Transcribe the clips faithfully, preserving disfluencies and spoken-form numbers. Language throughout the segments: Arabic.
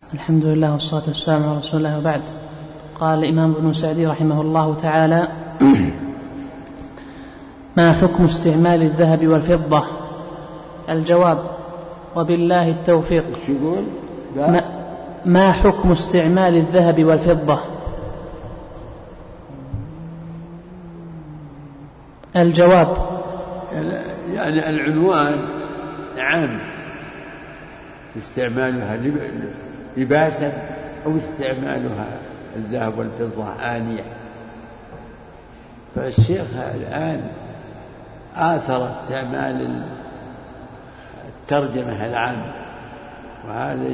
الحمد لله والصلاة والسلام على رسول الله وبعد. قال الإمام ابن سعدي رحمه الله تعالى: ما حكم استعمال الذهب والفضة؟ الجواب: وبالله التوفيق. ما, ما حكم استعمال الذهب والفضة؟ الجواب: يعني العنوان عام، استعمالها لباسا أو استعمالها الذهب والفضة آنية. فالشيخ الآن آثر استعمال الترجمة العامة، وهذا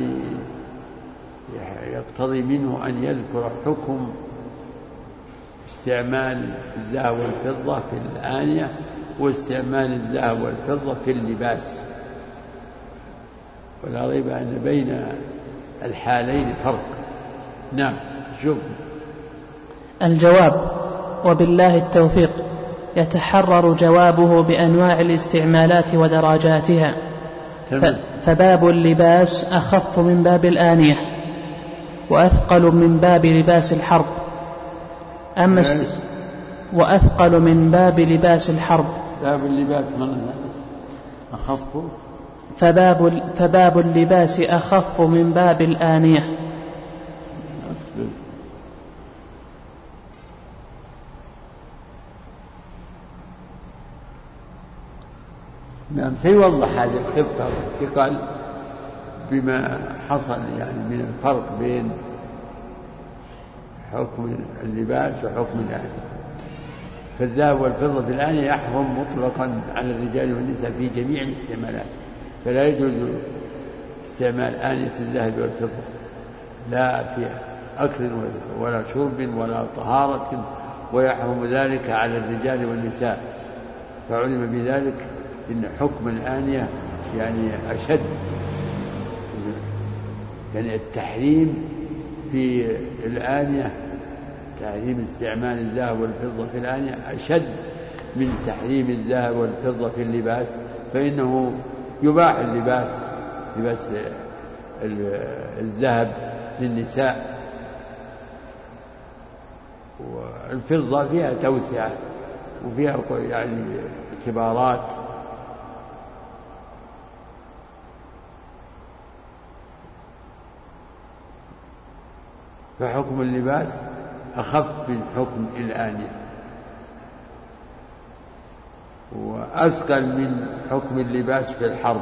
يقتضي منه أن يذكر حكم استعمال الذهب والفضة في الآنية واستعمال الذهب والفضة في اللباس. ولا ريب أن بين الحالين فرق. نعم. شوف. الجواب: وبالله التوفيق. يتحرر جوابه بأنواع الاستعمالات ودرجاتها. فباب اللباس أخف من باب الآنية، وأثقل من باب لباس الحرب. أما است... وأثقل من باب لباس الحرب. باب اللباس من أخف. فباب, فباب اللباس أخف من باب الآنية. نعم. سيوضح هذه الخفة والثقل بما حصل يعني من الفرق بين حكم اللباس وحكم الآنية. فالذهب والفضة في الآنية يحرم مطلقا على الرجال والنساء في جميع الاستعمالات، فلا يجوز استعمال آنية الذهب والفضة لا في أكل ولا شرب ولا طهارة، ويحرم ذلك على الرجال والنساء. فعلم بذلك إن حكم الآنية يعني أشد، يعني التحريم في الآنية، تحريم استعمال الذهب والفضة في الآنية أشد من تحريم الذهب والفضة في اللباس، فإنه يباح اللباس لباس الذهب للنساء، والفضة فيها توسعة وفيها يعني اعتبارات. فحكم اللباس أخف من حكم الآنية، وأثقل من حكم اللباس في الحرب،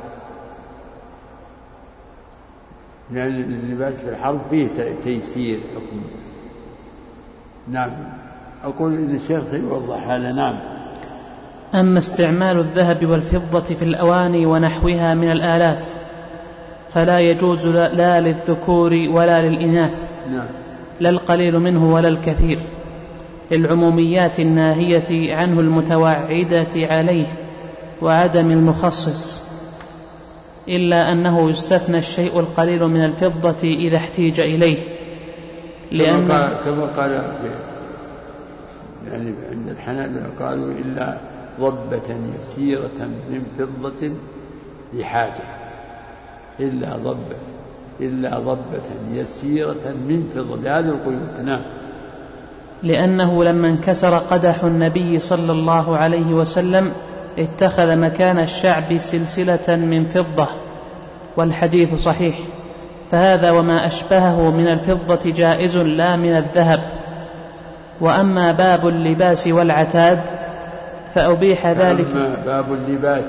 لأن اللباس في الحرب فيه تيسير حكم. نعم. أقول إن الشيخ سيوضح هذا. نعم. أما استعمال الذهب والفضة في الأواني ونحوها من الآلات فلا يجوز لا للذكور ولا للإناث. نعم. لا القليل منه ولا الكثير، للعموميات الناهية عنه المتوعدة عليه وعدم المخصص، إلا أنه يستثنى الشيء القليل من الفضة إذا احتيج إليه، لأن كما قال يعني عند الحنابلة قالوا إلا ضبة يسيرة من فضة لحاجة، إلا ضبة إلا ضبة يسيرة من فضة لهذا القيود. نعم. لأنه لما انكسر قدح النبي صلى الله عليه وسلم اتخذ مكان الشعب سلسلة من فضة، والحديث صحيح، فهذا وما أشبهه من الفضة جائز لا من الذهب. وأما باب اللباس والعتاد فأبيح ذلك. أما باب اللباس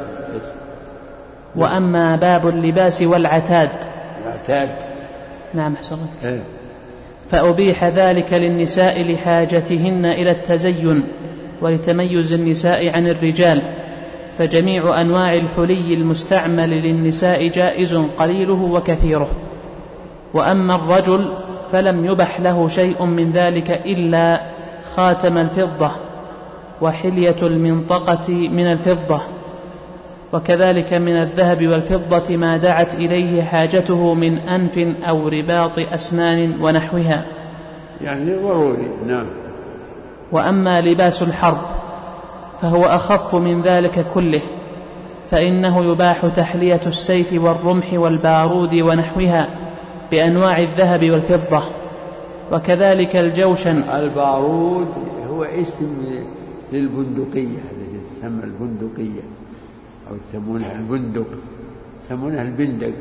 وأما باب اللباس والعتاد العتاد. نعم حسن. إيه؟ فأبيح ذلك للنساء لحاجتهن إلى التزين ولتميز النساء عن الرجال، فجميع أنواع الحلي المستعمل للنساء جائز قليله وكثيره. وأما الرجل فلم يبح له شيء من ذلك إلا خاتم الفضة وحلية المنطقة من الفضة، وكذلك من الذهب والفضة ما دعت إليه حاجته من أنف أو رباط أسنان ونحوها، يعني ضروري. نعم. وأما لباس الحرب فهو أخف من ذلك كله، فإنه يباح تحلية السيف والرمح والبارود ونحوها بأنواع الذهب والفضة. وكذلك الجوشن. البارود هو اسم للبندقية التي تسمى البندقية أو يسمونها البندق، يسمونها البندق،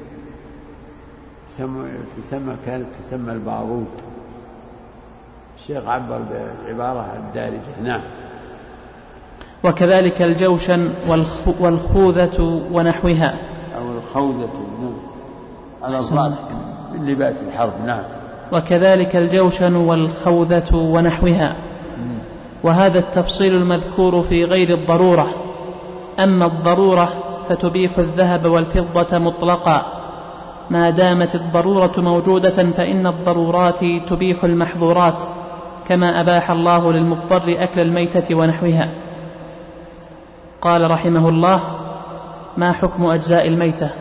تسمى كانت تسمى البارود. الشيخ عبر بالعبارة الدارجة. نعم. وكذلك الجوشن والخوذة ونحوها أو الخوذة. نعم. على الرأس من لباس الحرب. نعم. وكذلك الجوشن والخوذة ونحوها. وهذا التفصيل المذكور في غير الضرورة. أما الضرورة فتبيح الذهب والفضة مطلقا ما دامت الضرورة موجودة، فإن الضرورات تبيح المحظورات، كما أباح الله للمضطر أكل الميتة ونحوها. قال رحمه الله: ما حكم أجزاء الميتة؟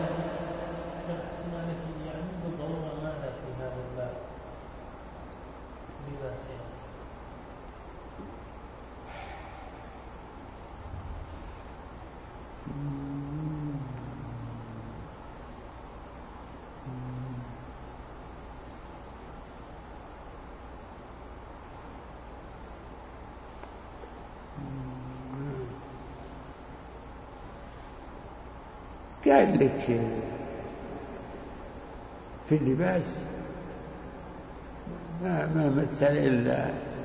قال لك في اللباس ما ما مثل إلا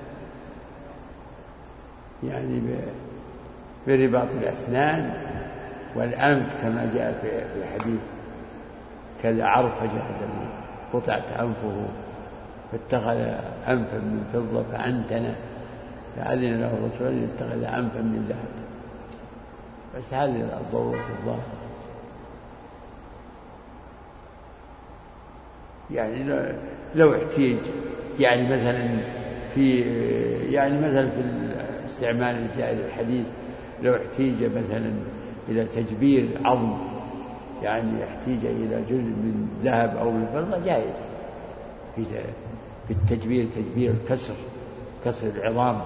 يعني برباط الأسنان والأنف، كما جاء في حديث كذا عرفجة الذي قطعت أنفه فاتخذ أنفا من فضة فأنتن، فأذن له الرسول أن يتخذ أنفا من ذهب. بس هذه الضرورة الظاهرة. يعني لو احتيج يعني مثلا في يعني مثلا في الاستعمال الجائز الحديث، لو احتيج مثلا إلى تجبير عظم، يعني احتيج إلى جزء من ذهب أو من فضة، جائز في التجبير، تجبير الكسر، كسر العظام،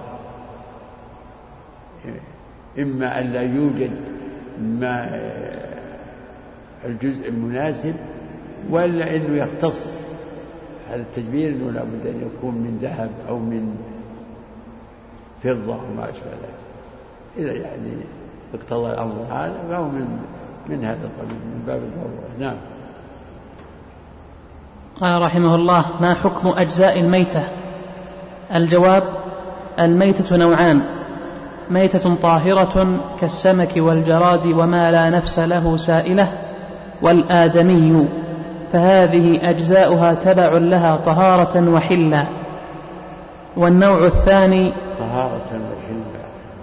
إما أن لا يوجد ما الجزء المناسب، ولا إنه يختص هذا التجبير إنه لابد أن يكون من ذهب أو من فضة أو ما أشبه ذلك. إذا يعني اقتضى الأمر هذا فهو من من هذا القبيل، من باب الضرورة. نعم. قال رحمه الله: ما حكم أجزاء الميتة؟ الجواب: الميتة نوعان: ميتة طاهرة كالسمك والجراد وما لا نفس له سائلة، والآدمي، فهذه أجزاؤها تبع لها طهارة وحلا. والنوع الثاني طهارة وحلا،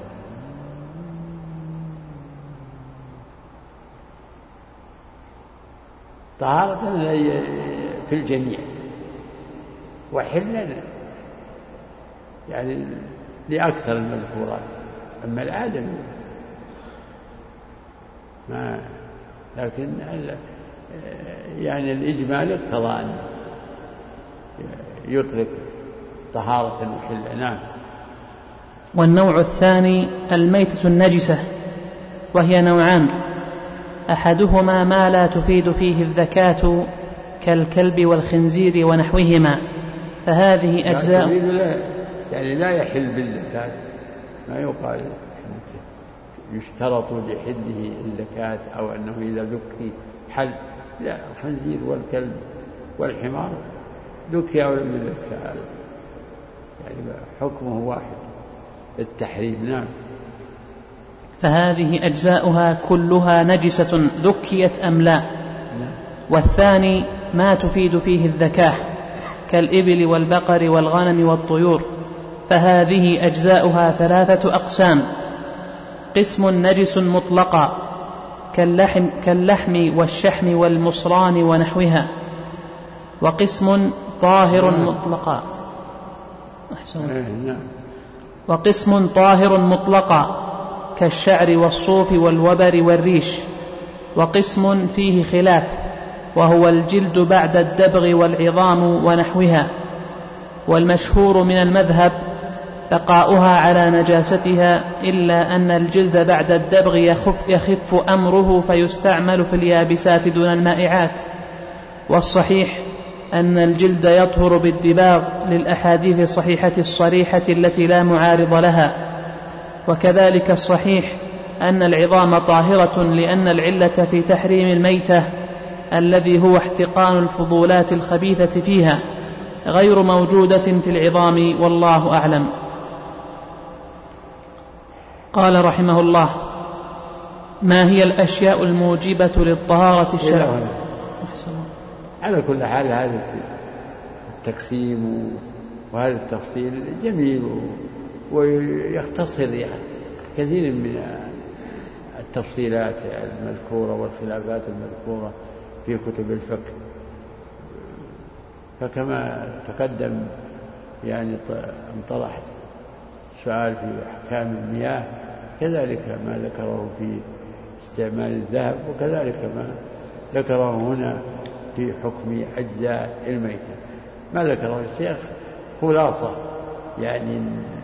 طهارة في الجميع، وحلا يعني لأكثر المذكورات. أما الآدمي ما، لكن يعني الإجمال اقتضى أن يطلق طهارة وحلة. نعم. والنوع الثاني الميتة النجسة، وهي نوعان: أحدهما ما لا تفيد فيه الذكاة كالكلب والخنزير ونحوهما، فهذه أجزاء لا يعني لا يحل بالذكاة، ما يقال يشترط لحله الذكاة أو أنه إذا ذكي حل. لا، الخنزير والكلب والحمار ذكي أو لم يذكى يعني حكمه واحد، التحريم. نعم. فهذه أجزاؤها كلها نجسة ذكيت أم لا. نعم. والثاني ما تفيد فيه الذكاة كالإبل والبقر والغنم والطيور، فهذه أجزاؤها ثلاثة أقسام: قسم نجس مطلقا كاللحم, كاللحم والشحم والمصران ونحوها، وقسم طاهر مطلقا وقسم طاهر مطلقا كالشعر والصوف والوبر والريش، وقسم فيه خلاف وهو الجلد بعد الدبغ والعظام ونحوها. والمشهور من المذهب بقاؤها على نجاستها، إلا أن الجلد بعد الدبغ يخف, يخف أمره فيستعمل في اليابسات دون المائعات. والصحيح أن الجلد يطهر بالدباغ للأحاديث الصحيحة الصريحة التي لا معارض لها، وكذلك الصحيح أن العظام طاهرة، لأن العلة في تحريم الميتة الذي هو احتقان الفضولات الخبيثة فيها غير موجودة في العظام، والله أعلم. قال رحمه الله: ما هي الأشياء الموجبة للطهارة الشرعية؟ على كل حال هذا التقسيم وهذا التفصيل جميل ويختصر يعني كثير من التفصيلات المذكورة والخلافات المذكورة في كتب الفقه. فكما تقدم يعني انطرح سؤال في أحكام المياه، كذلك ما ذكره في استعمال الذهب، وكذلك ما ذكره هنا في حكم أجزاء الميتة. ما ذكره الشيخ خلاصة يعني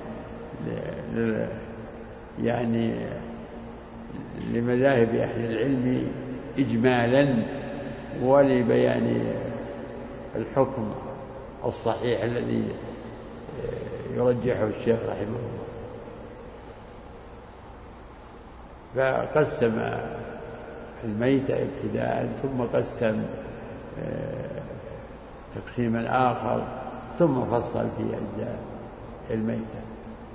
يعني لمذاهب أهل العلم إجمالا، ولبيان الحكم الصحيح الذي يرجحه الشيخ رحمه الله. فقسم الميتة ابتداء، ثم قسم تقسيما آخر، ثم فصل في أجزاء الميتة.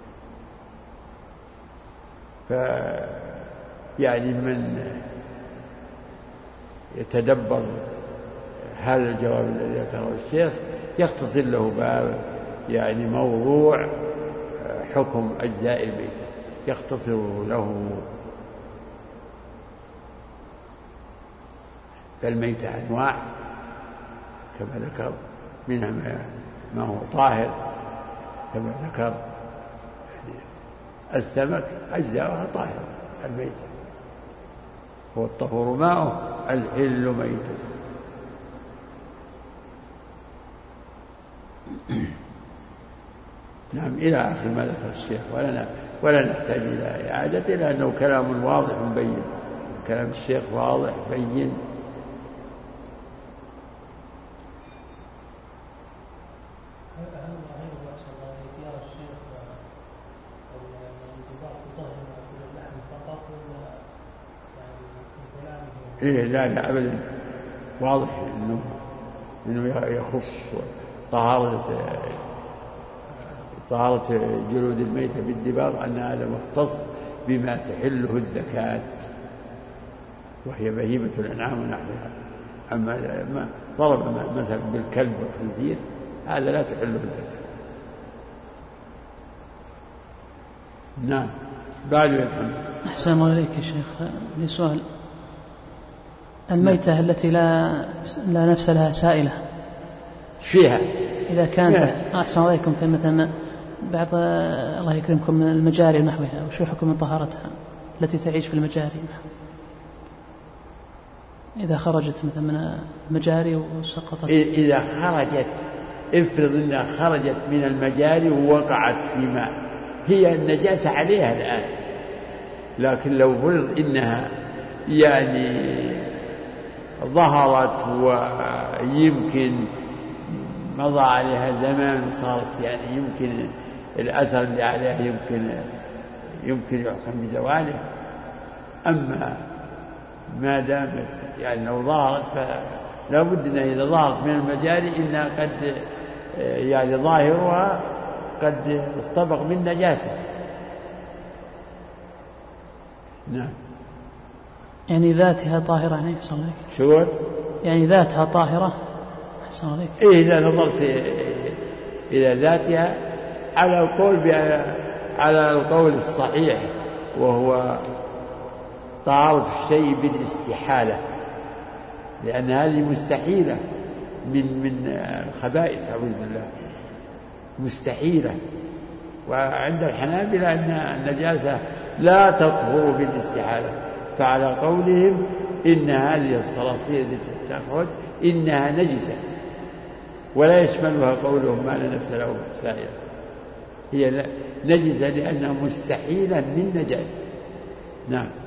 فيعني من يتدبر هذا الجواب الذي ذكره الشيخ يختصر له باب يعني موضوع حكم أجزاء الميتة، يختصر له. فالميتة أنواع كما ذكر، منها ما هو طاهر كما ذكر، يعني السمك أجزاؤها طاهرة الميتة، هو الطهور ماؤه الحل ميتة. نعم، إلى آخر ما ذكر الشيخ، ولا ولا نحتاج إلى إعادة، لأنه كلام واضح بين، كلام الشيخ واضح بين. إيه لا لا أبدا، واضح إنه إنه يخص طهارة طهارة جلود الميتة بالدباغ، أن هذا مختص بما تحله الزكاة، وهي بهيمة الأنعام ونحوها. أما ما ضرب مثلا بالكلب والخنزير هذا لا تحله الزكاة. نعم. بعد الحمد. أحسن الله إليك يا شيخ، لي سؤال. الميتة التي لا لا نفس لها سائلة فيها إذا كانت، أحسن الله إليكم، في مثلا بعض الله يكرمكم من المجاري ونحوها، وشو حكم طهارتها التي تعيش في المجاري إذا خرجت مثلا من المجاري وسقطت؟ إذا خرجت، افرض أنها خرجت من المجاري ووقعت في ماء، هي النجاسة عليها الآن، لكن لو فرض إنها يعني ظهرت ويمكن مضى عليها زمان وصارت يعني يمكن الأثر اللي عليها يمكن يمكن يحكم بزواله. أما ما دامت يعني لو ظهرت فلا بد أنها إذا ظهرت من المجاري إنها قد يعني ظاهرها قد اصطبغ من نجاسة. نعم. يعني ذاتها طاهرة يعني أحسن عليك؟ شو؟ يعني ذاتها طاهرة أحسن عليك؟ إيه إذا نظرت إلى ذاتها على القول على القول الصحيح، وهو طهارة الشيء بالاستحالة، لأن هذه مستحيلة من من الخبائث أعوذ بالله، مستحيلة. وعند الحنابلة أن النجاسة لا تطهر بالاستحالة، فعلى قولهم إن هذه الصراصير التي تخرج إنها نجسة، ولا يشملها قولهم ما لا نفس له سائرة، هي نجسة لأنها مستحيلة من نجاسة. نعم.